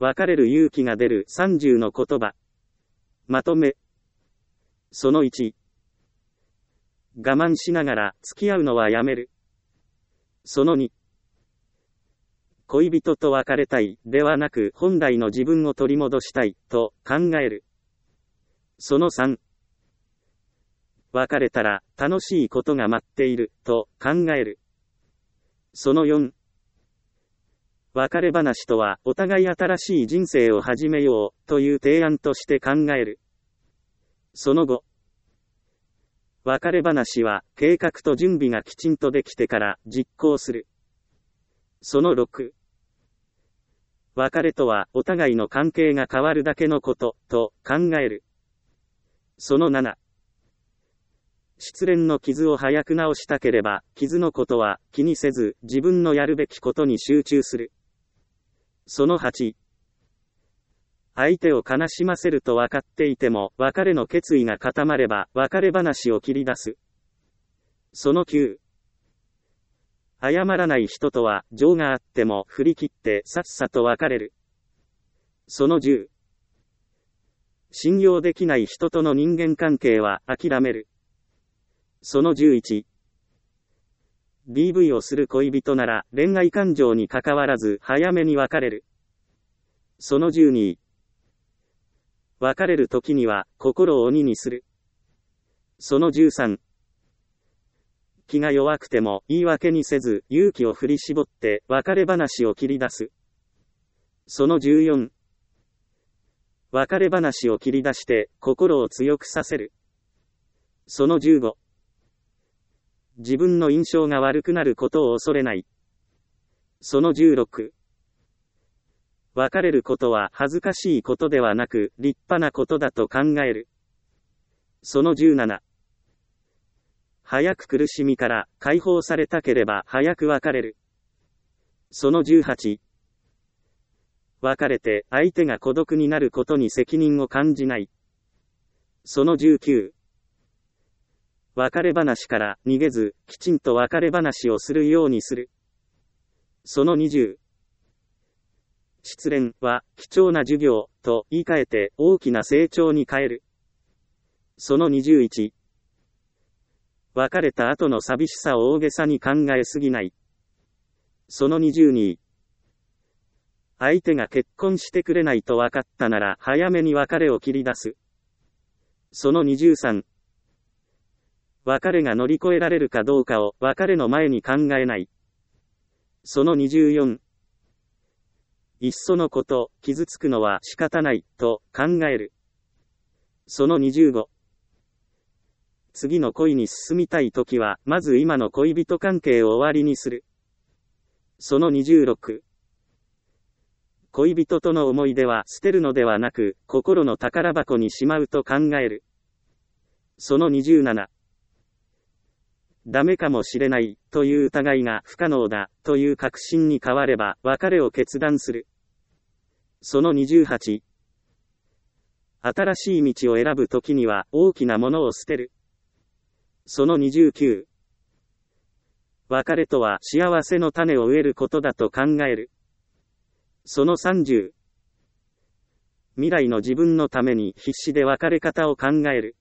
別れる勇気が出る30の言葉。まとめ。その1。我慢しながら付き合うのはやめる。その2。恋人と別れたい、ではなく本来の自分を取り戻したい、と考える。その3。別れたら楽しいことが待っている、と考える。その4。別れ話とは、お互い新しい人生を始めよう、という提案として考える。その5。別れ話は、計画と準備がきちんとできてから実行する。その6。別れとは、お互いの関係が変わるだけのこと、と考える。その7。失恋の傷を早く治したければ、傷のことは気にせず、自分のやるべきことに集中する。その8。相手を悲しませると分かっていても、別れの決意が固まれば、別れ話を切り出す。その9。謝らない人とは、情があっても振り切ってさっさと別れる。その10。信用できない人との人間関係は諦める。その11。DV をする恋人なら恋愛感情に関わらず早めに別れる。その12。別れる時には心を鬼にする。その13。気が弱くても言い訳にせず勇気を振り絞って別れ話を切り出す。その14。別れ話を切り出して心を強くさせる。その15。自分の印象が悪くなることを恐れない。その16。別れることは恥ずかしいことではなく立派なことだと考える。その17。早く苦しみから解放されたければ早く別れる。その18。別れて相手が孤独になることに責任を感じない。その19。別れ話から逃げず、きちんと別れ話をするようにする。その20。失恋は貴重な授業と言い換えて大きな成長に変える。その21。別れた後の寂しさを大げさに考えすぎない。その22。相手が結婚してくれないと分かったなら早めに別れを切り出す。その23。別れが乗り越えられるかどうかを別れの前に考えない。その24。いっそのこと、傷つくのは仕方ない、と考える。その25。次の恋に進みたいときは、まず今の恋人関係を終わりにする。その26。恋人との思い出は捨てるのではなく、心の宝箱にしまうと考える。その27。ダメかもしれない、という疑いが不可能だ、という確信に変われば、別れを決断する。その28。新しい道を選ぶときには、大きなものを捨てる。その29。別れとは幸せの種を植えることだと考える。その30。未来の自分のために必死で別れ方を考える。